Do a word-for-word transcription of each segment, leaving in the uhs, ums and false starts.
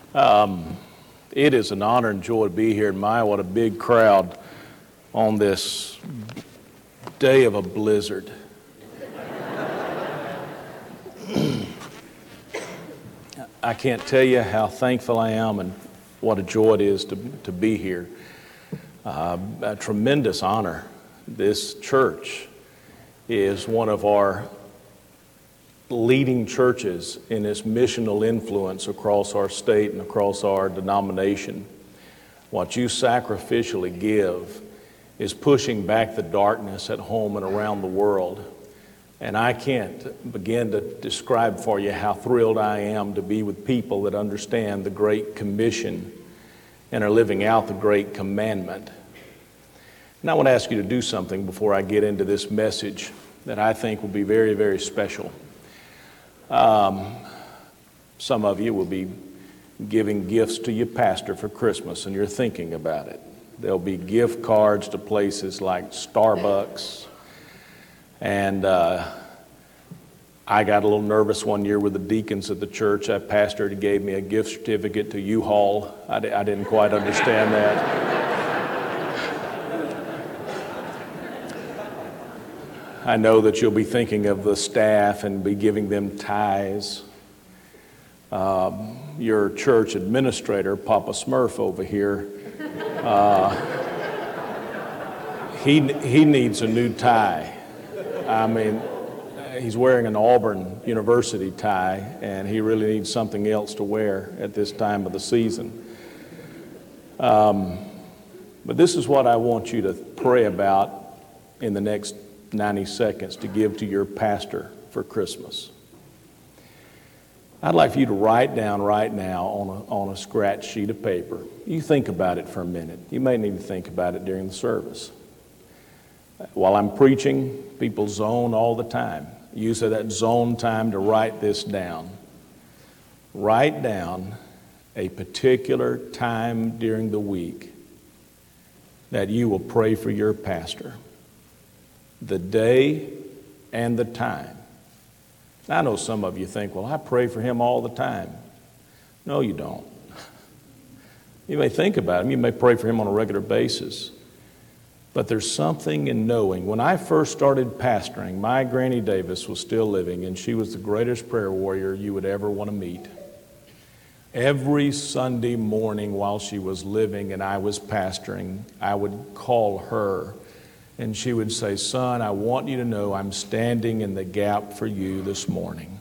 Um, it is an honor and joy to be here. My, what a big crowd on this day of a blizzard. I can't tell you how thankful I am and what a joy it is to, to be here. Uh, a tremendous honor. This church is one of our leading churches in its missional influence across our state and across our denomination. What you sacrificially give is pushing back the darkness at home and around the world. And I can't begin to describe for you how thrilled I am to be with people that understand the Great Commission and are living out the Great Commandment. And I want to ask you to do something before I get into this message that I think will be very, very special. Um, some of you will be giving gifts to your pastor for Christmas, and you're thinking about it. There'll be gift cards to places like Starbucks. And uh, I got a little nervous one year with the deacons at the church. I pastored, he gave me a gift certificate to U-Haul. I, di- I didn't quite understand that. I know that you'll be thinking of the staff and be giving them ties. Um, your church administrator, Papa Smurf over here, uh, he he needs a new tie. I mean, he's wearing an Auburn University tie, and he really needs something else to wear at this time of the season. Um, but this is what I want you to pray about in the next ninety seconds to give to your pastor for Christmas. I'd like for you to write down right now on a, on a scratch sheet of paper. You think about it for a minute. You may need to think about it during the service. While I'm preaching, people zone all the time. Use that zone time to write this down. Write down a particular time during the week that you will pray for your pastor. The day and the time. I know some of you think, well, I pray for him all the time. No, you don't. You may think about him. You may pray for him on a regular basis. But there's something in knowing. When I first started pastoring, my Granny Davis was still living, and she was the greatest prayer warrior you would ever want to meet. Every Sunday morning while she was living and I was pastoring, I would call her, and she would say, son, I want you to know I'm standing in the gap for you this morning.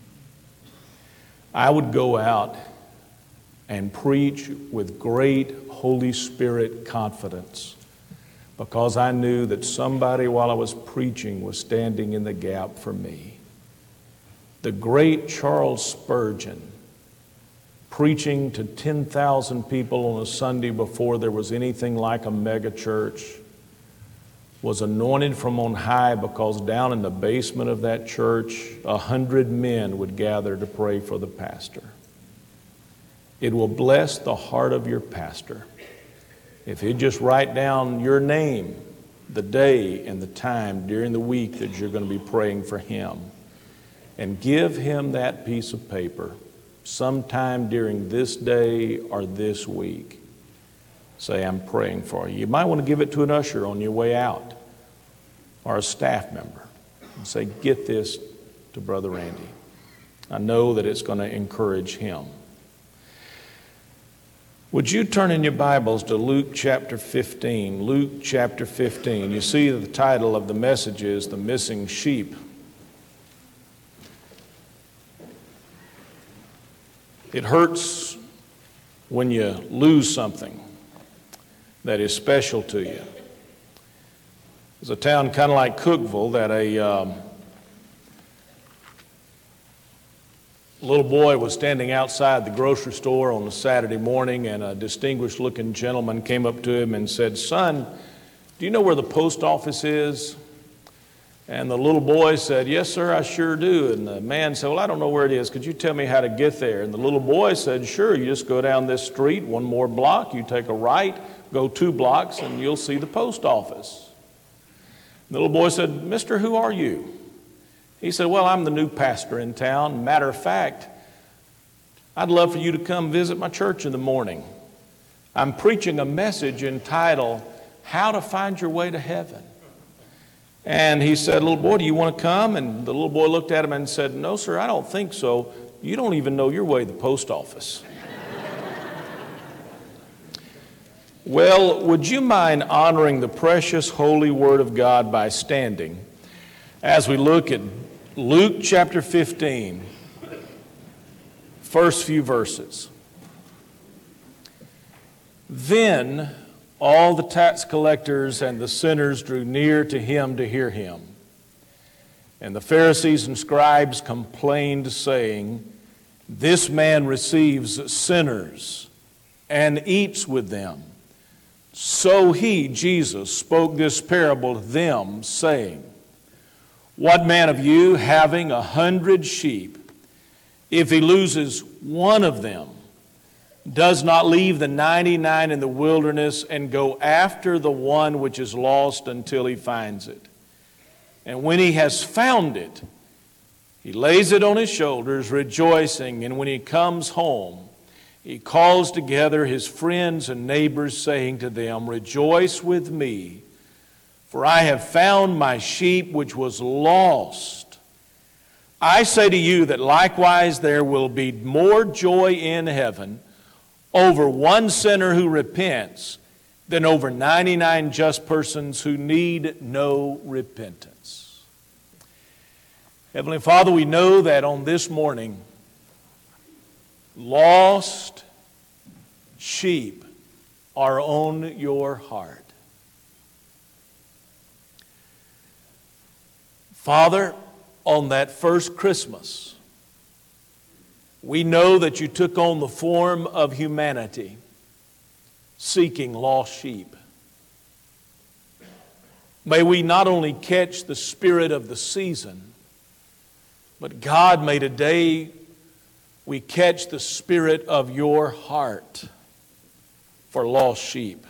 I would go out and preach with great Holy Spirit confidence because I knew that somebody while I was preaching was standing in the gap for me. The great Charles Spurgeon, preaching to ten thousand people on a Sunday before there was anything like a mega church, was anointed from on high because down in the basement of that church, a hundred men would gather to pray for the pastor. It will bless the heart of your pastor if you just write down your name, the day and the time during the week that you're going to be praying for him, and give him that piece of paper sometime during this day or this week. Say, I'm praying for you. You might want to give it to an usher on your way out or a staff member and say, get this to Brother Randy. I know that it's going to encourage him. Would you turn in your Bibles to Luke chapter fifteen? Luke chapter fifteen. You see the title of the message is The Missing Sheep. It hurts when you lose something that is special to you. There's a town kind of like Cookeville that a um, little boy was standing outside the grocery store on a Saturday morning, and a distinguished looking gentleman came up to him and said, son, do you know where the post office is? And the little boy said, yes, sir, I sure do. And the man said, well, I don't know where it is. Could you tell me how to get there? And the little boy said, sure, you just go down this street, one more block, you take a right, go two blocks, and you'll see the post office. And the little boy said, mister, who are you? He said, well, I'm the new pastor in town. Matter of fact, I'd love for you to come visit my church in the morning. I'm preaching a message entitled, How to Find Your Way to Heaven. And he said, little boy, do you want to come? And the little boy looked at him and said, no, sir, I don't think so. You don't even know your way to the post office. Well, would you mind honoring the precious holy word of God by standing as we look at Luke chapter fifteen, first few verses. Then all the tax collectors and the sinners drew near to him to hear him. And the Pharisees and scribes complained, saying, this man receives sinners and eats with them. So he, Jesus, spoke this parable to them, saying, what man of you, having a hundred sheep, if he loses one of them, does not leave the ninety-nine in the wilderness and go after the one which is lost until he finds it? And when he has found it, he lays it on his shoulders, rejoicing, and when he comes home, he calls together his friends and neighbors, saying to them, rejoice with me, for I have found my sheep which was lost. I say to you that likewise there will be more joy in heaven over one sinner who repents than over ninety-nine just persons who need no repentance. Heavenly Father, we know that on this morning, lost sheep are on your heart. Father, on that first Christmas, we know that you took on the form of humanity, seeking lost sheep. May we not only catch the spirit of the season, but God, may today we catch the spirit of your heart for lost sheep.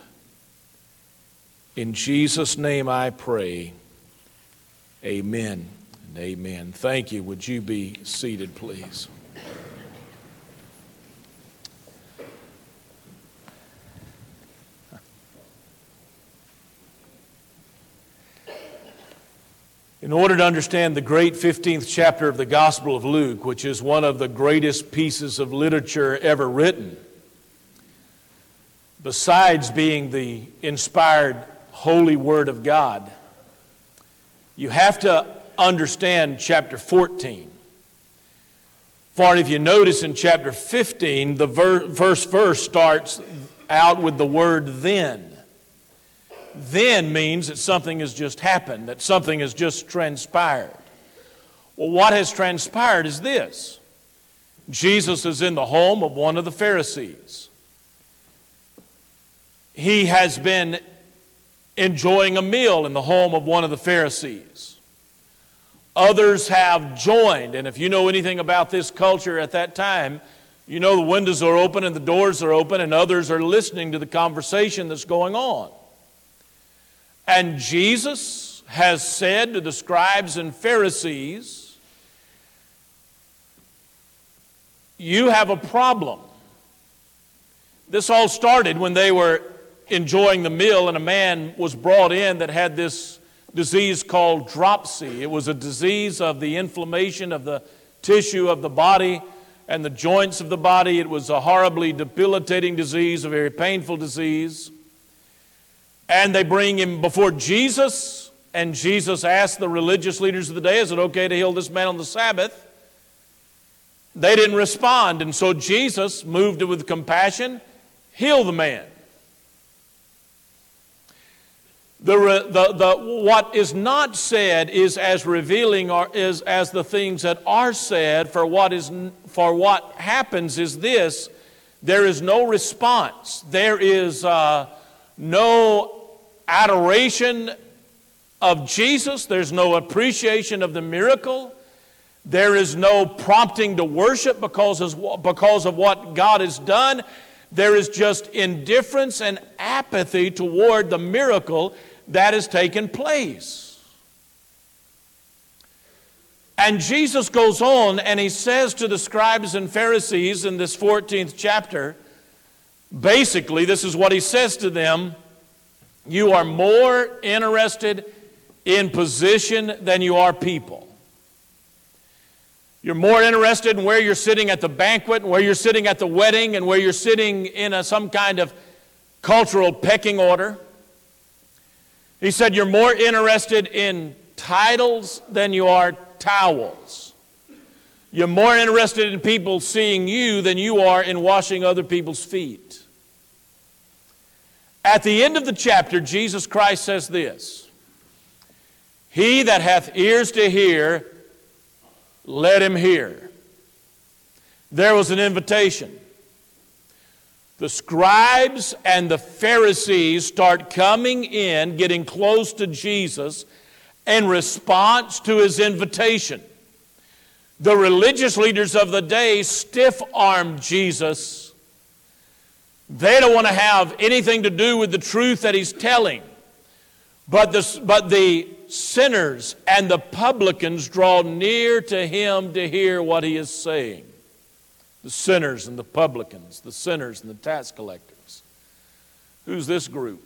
In Jesus' name I pray, amen and amen. Thank you. Would you be seated, please? In order to understand the great fifteenth chapter of the Gospel of Luke, which is one of the greatest pieces of literature ever written, besides being the inspired holy word of God, you have to understand chapter fourteen. For if you notice in chapter fifteen, the ver- first verse starts out with the word then. Then means that something has just happened, that something has just transpired. Well, what has transpired is this. Jesus is in the home of one of the Pharisees. He has been enjoying a meal in the home of one of the Pharisees. Others have joined, and if you know anything about this culture at that time, you know the windows are open and the doors are open and others are listening to the conversation that's going on. And Jesus has said to the scribes and Pharisees, you have a problem. This all started when they were enjoying the meal and a man was brought in that had this disease called dropsy. It was a disease of the inflammation of the tissue of the body and the joints of the body. It was a horribly debilitating disease, a very painful disease. And they bring him before Jesus, and Jesus asked the religious leaders of the day, is it okay to heal this man on the Sabbath? They didn't respond, and so Jesus, moved with compassion, healed the man. The, the, the, what is not said is as revealing or is as the things that are said. For what is for what happens is this: there is no response. There is uh, no adoration of Jesus. There's no appreciation of the miracle. There is no prompting to worship because of, because of what God has done. There is just indifference and apathy toward the miracle that has taken place. And Jesus goes on and he says to the scribes and Pharisees in this fourteenth chapter, basically this is what he says to them: you are more interested in position than you are people. You're more interested in where you're sitting at the banquet, and where you're sitting at the wedding, and where you're sitting in a, some kind of cultural pecking order. He said you're more interested in titles than you are towels. You're more interested in people seeing you than you are in washing other people's feet. At the end of the chapter, Jesus Christ says this: he that hath ears to hear, let him hear. There was an invitation. The scribes and the Pharisees start coming in, getting close to Jesus in response to his invitation. The religious leaders of the day stiff-armed Jesus. They don't want to have anything to do with the truth that he's telling. But the, but the sinners and the publicans draw near to him to hear what he is saying. The sinners and the publicans, the sinners and the tax collectors. Who's this group?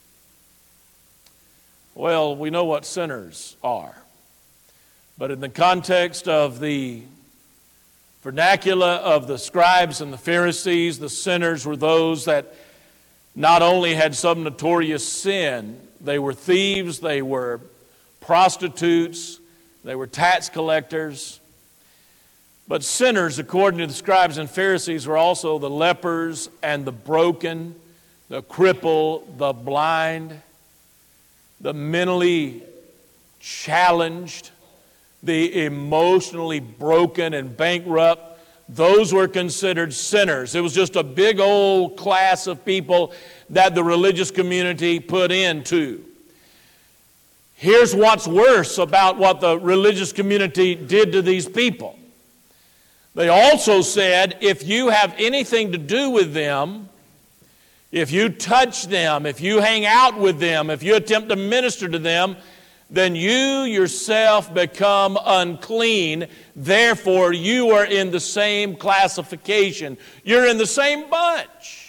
Well, we know what sinners are. But in the context of the vernacular of the scribes and the Pharisees, the sinners were those that not only had some notorious sin, they were thieves, they were prostitutes, they were tax collectors. But sinners, according to the scribes and Pharisees, were also the lepers and the broken, the crippled, the blind, the mentally challenged, the emotionally broken and bankrupt. Those were considered sinners. It was just a big old class of people that the religious community put into. Here's what's worse about what the religious community did to these people. They also said, if you have anything to do with them, if you touch them, if you hang out with them, if you attempt to minister to them, then you yourself become unclean. Therefore, you are in the same classification. You're in the same bunch.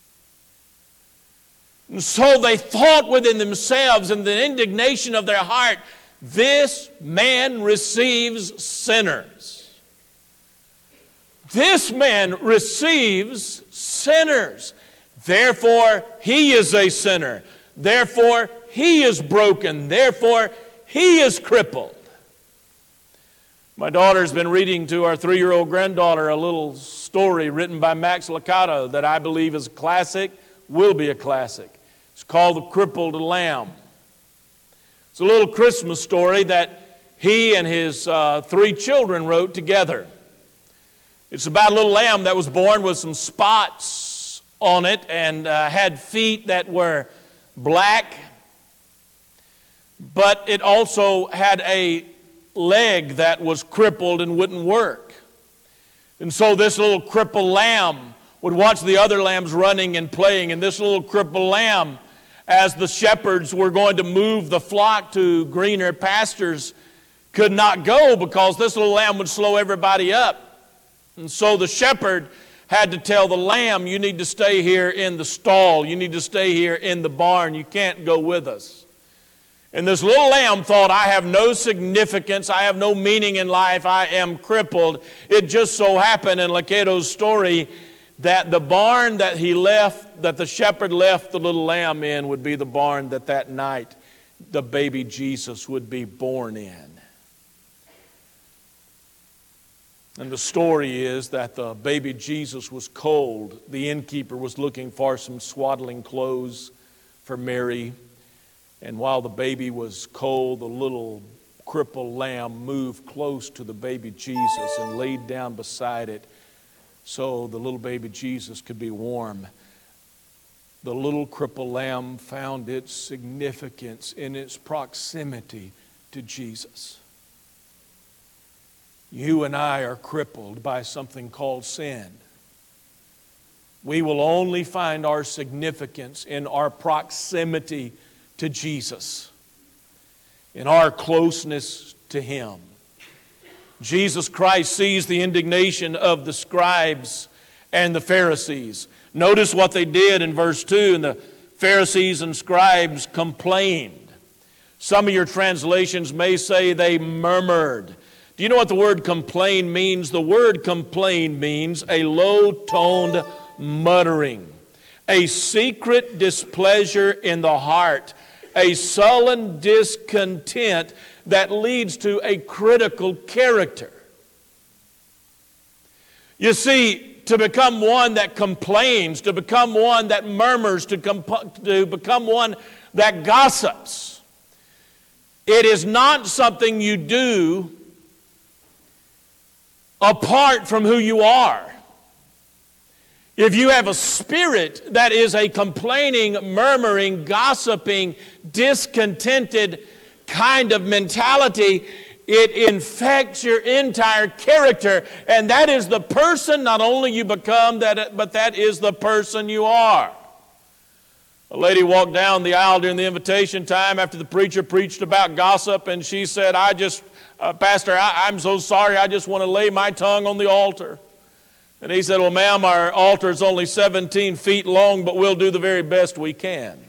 And so they thought within themselves, in the indignation of their heart, this man receives sinners. This man receives sinners. Therefore, he is a sinner. Therefore, he is broken. Therefore, he is crippled. My daughter's been reading to our three-year-old granddaughter a little story written by Max Lucado that I believe is a classic, will be a classic. It's called The Crippled Lamb. It's a little Christmas story that he and his uh, three children wrote together. It's about a little lamb that was born with some spots on it and uh, had feet that were black, but it also had a leg that was crippled and wouldn't work. And so this little crippled lamb would watch the other lambs running and playing, and this little crippled lamb, as the shepherds were going to move the flock to greener pastures, could not go because this little lamb would slow everybody up. And so the shepherd had to tell the lamb, you need to stay here in the stall. You need to stay here in the barn. You can't go with us. And this little lamb thought, I have no significance. I have no meaning in life. I am crippled. It just so happened in Lucado's story that the barn that he left, that the shepherd left the little lamb in, would be the barn that that night the baby Jesus would be born in. And the story is that the baby Jesus was cold. The innkeeper was looking for some swaddling clothes for Mary. And while the baby was cold, the little crippled lamb moved close to the baby Jesus and laid down beside it so the little baby Jesus could be warm. The little crippled lamb found its significance in its proximity to Jesus. You and I are crippled by something called sin. We will only find our significance in our proximity to Jesus, in our closeness to Him. Jesus Christ sees the indignation of the scribes and the Pharisees. Notice what they did in verse two. And the Pharisees and scribes complained. Some of your translations may say they murmured. Do you know what the word complain means? The word complain means a low-toned muttering, a secret displeasure in the heart, a sullen discontent that leads to a critical character. You see, to become one that complains, to become one that murmurs, to, comp- to become one that gossips, it is not something you do apart from who you are. If you have a spirit that is a complaining, murmuring, gossiping, discontented kind of mentality, it infects your entire character, and that is the person not only you become, that, but that is the person you are. A lady walked down the aisle during the invitation time after the preacher preached about gossip, and she said, I just, uh, Pastor, I, I'm so sorry, I just want to lay my tongue on the altar. And he said, well, ma'am, our altar is only seventeen feet long, but we'll do the very best we can.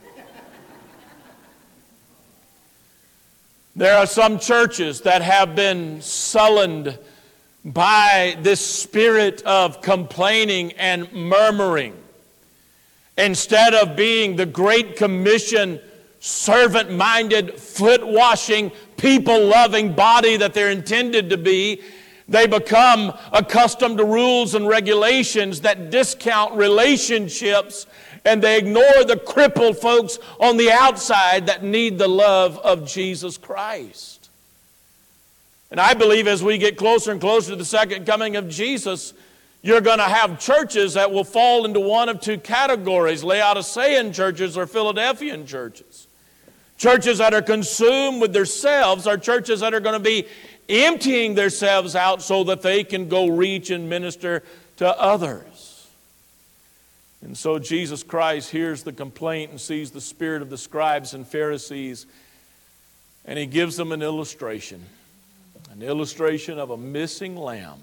There are some churches that have been sullied by this spirit of complaining and murmuring. Instead of being the Great Commission, servant-minded, foot-washing, people-loving body that they're intended to be, they become accustomed to rules and regulations that discount relationships, and they ignore the crippled folks on the outside that need the love of Jesus Christ. And I believe as we get closer and closer to the second coming of Jesus, you're going to have churches that will fall into one of two categories: Laodicean churches or Philadelphian churches. Churches that are consumed with themselves are churches that are going to be emptying themselves out so that they can go reach and minister to others. And so Jesus Christ hears the complaint and sees the spirit of the scribes and Pharisees, and he gives them an illustration, an illustration of a missing lamb.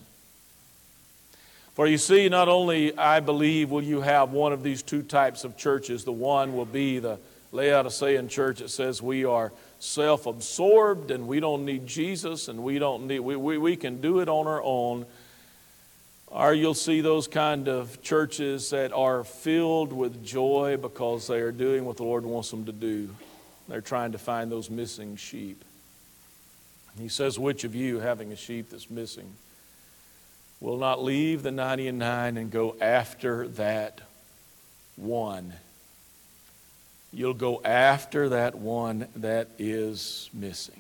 For you see, not only, I believe, will you have one of these two types of churches. The one will be the Laodicean church that says we are self-absorbed and we don't need Jesus and we don't need we, we, we can do it on our own. Or you'll see those kind of churches that are filled with joy because they are doing what the Lord wants them to do. They're trying to find those missing sheep. He says, which of you, having a sheep that's missing, will not leave the ninety-nine and go after that one? You'll go after that one that is missing.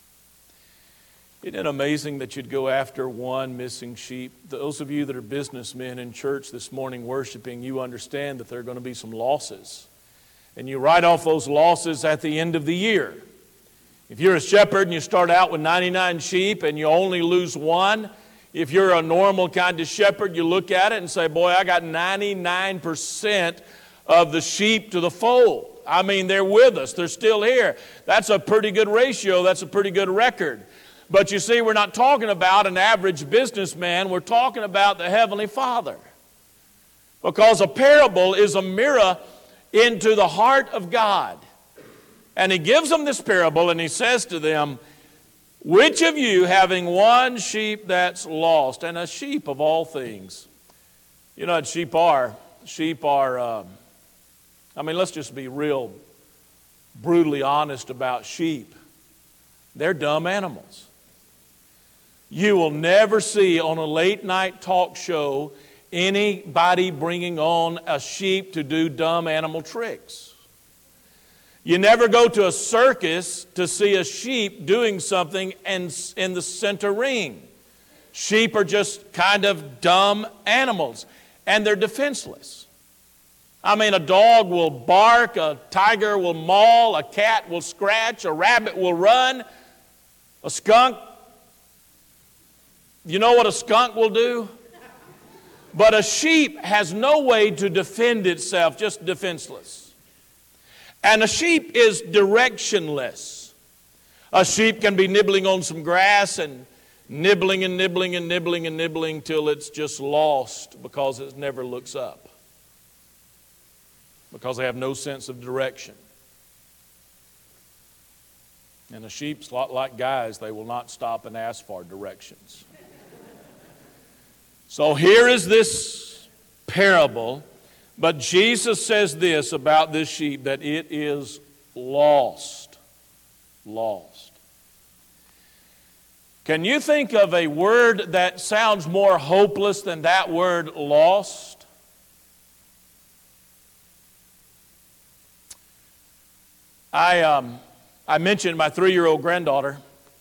Isn't it amazing that you'd go after one missing sheep? Those of you that are businessmen in church this morning worshiping, you understand that there are going to be some losses. And you write off those losses at the end of the year. If you're a shepherd and you start out with ninety-nine sheep and you only lose one, if you're a normal kind of shepherd, you look at it and say, boy, I got ninety-nine percent of the sheep to the fold. I mean, they're with us. They're still here. That's a pretty good ratio. That's a pretty good record. But you see, we're not talking about an average businessman. We're talking about the Heavenly Father. Because a parable is a mirror into the heart of God. And he gives them this parable and he says to them, which of you, having one sheep that's lost, and a sheep of all things, you know what sheep are? Sheep are, uh, I mean, let's just be real brutally honest about sheep. They're dumb animals. You will never see on a late night talk show anybody bringing on a sheep to do dumb animal tricks. You never go to a circus to see a sheep doing something and in the center ring. Sheep are just kind of dumb animals, and they're defenseless. I mean, a dog will bark, a tiger will maul, a cat will scratch, a rabbit will run, a skunk. You know what a skunk will do? But a sheep has no way to defend itself, just defenseless. And a sheep is directionless. A sheep can be nibbling on some grass and nibbling and nibbling and nibbling and nibbling till it's just lost because it never looks up, because they have no sense of direction. And a sheep's a lot like guys, they will not stop and ask for directions. So here is this parable, but Jesus says this about this sheep, that it is lost. Lost. Can you think of a word that sounds more hopeless than that word lost? I, um, I mentioned my three-year-old granddaughter.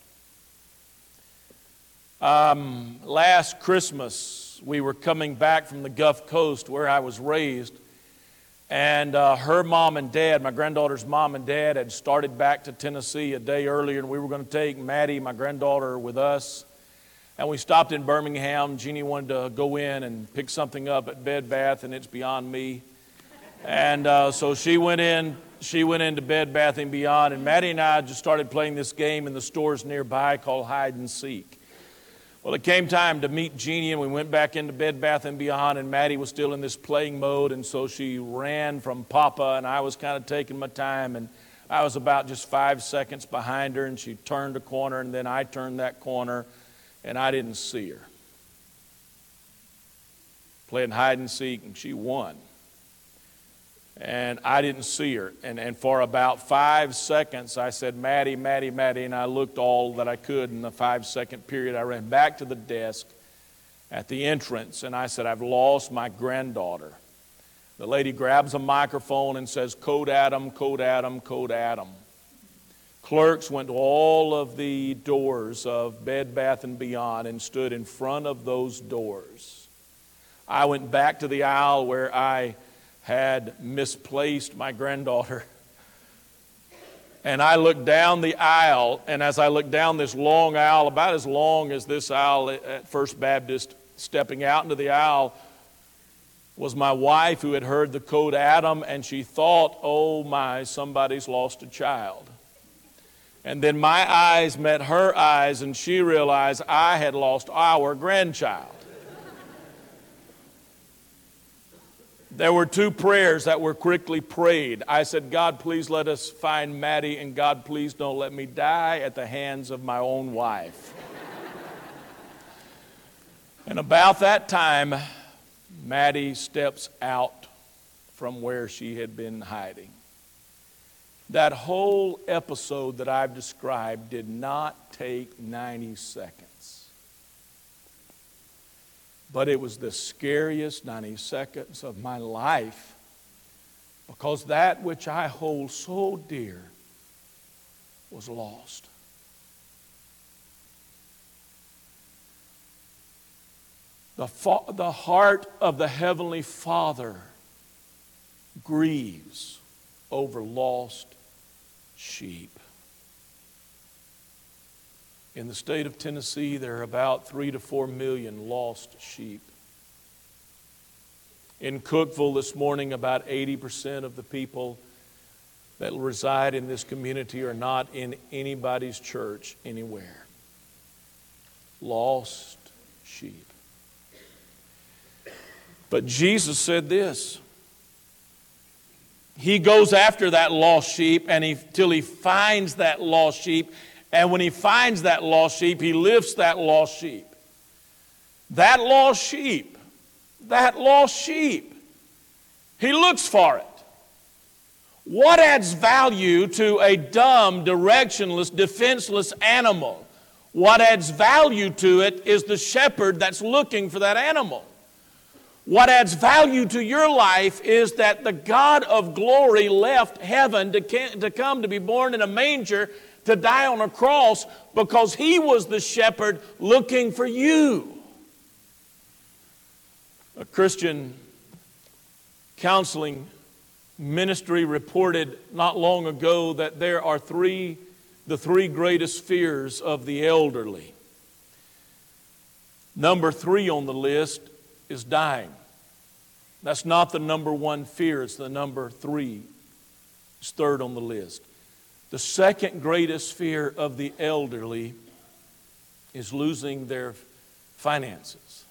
Um, last Christmas, we were coming back from the Gulf Coast where I was raised, and uh, her mom and dad, my granddaughter's mom and dad, had started back to Tennessee a day earlier, and we were going to take Maddie, my granddaughter, with us. And we stopped in Birmingham. Jeannie wanted to go in and pick something up at Bed Bath, and it's beyond me. And uh, so she went in. She went into Bed Bath and Beyond, and Maddie and I just started playing this game in the stores nearby called hide and seek. Well, it came time to meet Jeannie, and we went back into Bed Bath and Beyond, and Maddie was still in this playing mode, and so she ran from Papa, and I was kind of taking my time, and I was about just five seconds behind her, and she turned a corner, and then I turned that corner, and I didn't see her. Playing hide and seek, and she won. And I didn't see her. And, and for about five seconds, I said, Maddie, Maddie, Maddie, and I looked all that I could in the five-second period. I ran back to the desk at the entrance, and I said, I've lost my granddaughter. The lady grabs a microphone and says, Code Adam, Code Adam, Code Adam. Clerks went to all of the doors of Bed Bath and Beyond and stood in front of those doors. I went back to the aisle where I had misplaced my granddaughter. And I looked down the aisle, and as I looked down this long aisle, about as long as this aisle at First Baptist, stepping out into the aisle was my wife, who had heard the Code Adam, and she thought, oh my, somebody's lost a child. And then my eyes met her eyes, and she realized I had lost our grandchild. There were two prayers that were quickly prayed. I said, God, please let us find Maddie, and God, please don't let me die at the hands of my own wife. And about that time, Maddie steps out from where she had been hiding. That whole episode that I've described did not take ninety seconds. But it was the scariest ninety seconds of my life, because that which I hold so dear was lost. The, fa- the heart of the Heavenly Father grieves over lost sheep. In the state of Tennessee, there are about three to four million lost sheep. In Cookeville this morning, about eighty percent of the people that reside in this community are not in anybody's church anywhere. Lost sheep. But Jesus said this. He goes after that lost sheep and he, till he finds that lost sheep. And when he finds that lost sheep, he lifts that lost sheep. That lost sheep, that lost sheep, he looks for it. What adds value to a dumb, directionless, defenseless animal? What adds value to it is the shepherd that's looking for that animal. What adds value to your life is that the God of glory left heaven to, to come to be born in a manger, to die on a cross, because he was the shepherd looking for you. A Christian counseling ministry reported not long ago that there are three, the three greatest fears of the elderly. Number three on the list is dying. That's not the number one fear, it's the number three. It's third on the list. The second greatest fear of the elderly is losing their finances.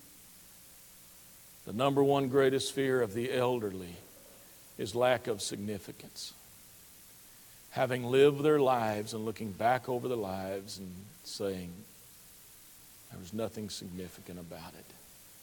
The number one greatest fear of the elderly is lack of significance. Having lived their lives and looking back over their lives and saying, there was nothing significant about it.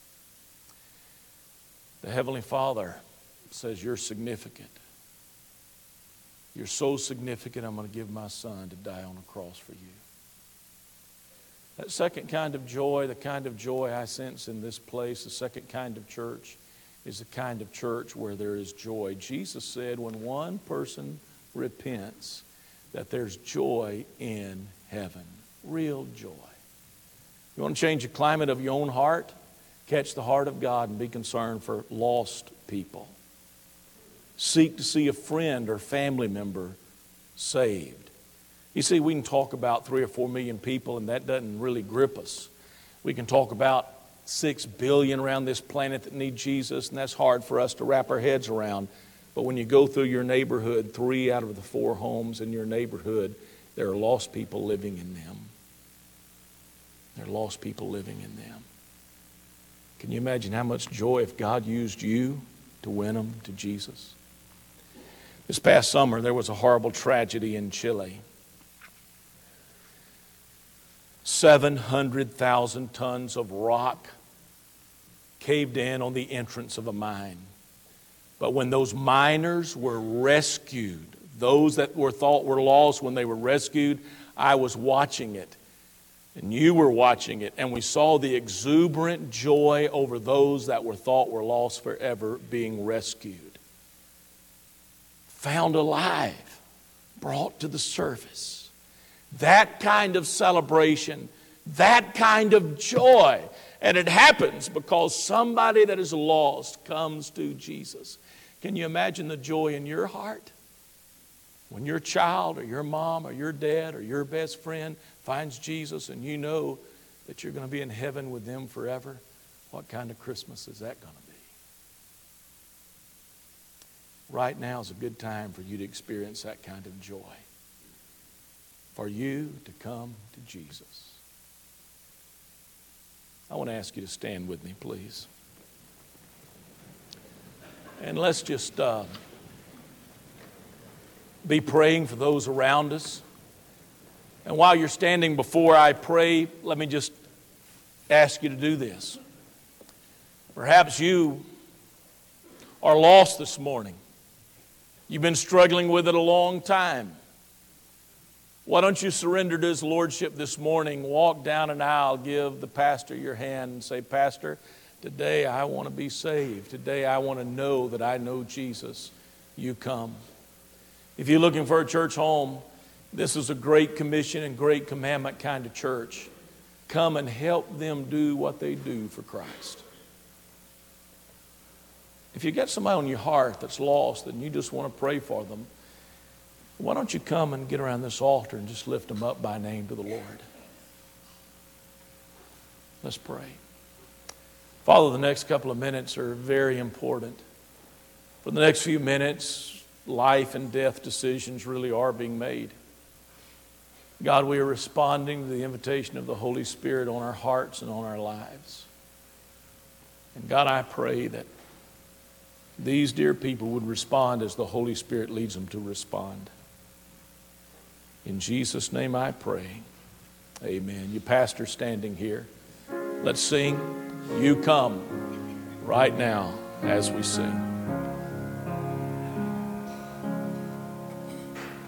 The Heavenly Father says, you're significant. You're so significant, I'm going to give my son to die on a cross for you. That second kind of joy, the kind of joy I sense in this place, the second kind of church, is the kind of church where there is joy. Jesus said when one person repents, that there's joy in heaven. Real joy. You want to change the climate of your own heart? Catch the heart of God and be concerned for lost people. Seek to see a friend or family member saved. You see, we can talk about three or four million people, and that doesn't really grip us. We can talk about six billion around this planet that need Jesus, and that's hard for us to wrap our heads around. But when you go through your neighborhood, three out of the four homes in your neighborhood, there are lost people living in them. There are lost people living in them. Can you imagine how much joy if God used you to win them to Jesus? This past summer, there was a horrible tragedy in Chile. seven hundred thousand tons of rock caved in on the entrance of a mine. But when those miners were rescued, those that were thought were lost, when they were rescued, I was watching it. And you were watching it. And we saw the exuberant joy over those that were thought were lost forever being rescued. Found alive. Brought to the surface. That kind of celebration. That kind of joy. And it happens because somebody that is lost comes to Jesus. Can you imagine the joy in your heart? When your child or your mom or your dad or your best friend finds Jesus and you know that you're going to be in heaven with them forever, what kind of Christmas is that going to be? Right now is a good time for you to experience that kind of joy. For you to come to Jesus. I want to ask you to stand with me, please. And let's just uh, be praying for those around us. And while you're standing before I pray, let me just ask you to do this. Perhaps you are lost this morning. You've been struggling with it a long time. Why don't you surrender to His Lordship this morning? Walk down an aisle, give the pastor your hand and say, Pastor, today I want to be saved. Today I want to know that I know Jesus. You come. If you're looking for a church home, this is a great commission and great commandment kind of church. Come and help them do what they do for Christ. If you got somebody on your heart that's lost and you just want to pray for them, why don't you come and get around this altar and just lift them up by name to the Lord? Let's pray. Father, the next couple of minutes are very important. For the next few minutes, life and death decisions really are being made. God, we are responding to the invitation of the Holy Spirit on our hearts and on our lives. And God, I pray that these dear people would respond as the Holy Spirit leads them to respond. In Jesus' name I pray. Amen. You pastor standing here. Let's sing, You Come, right now as we sing.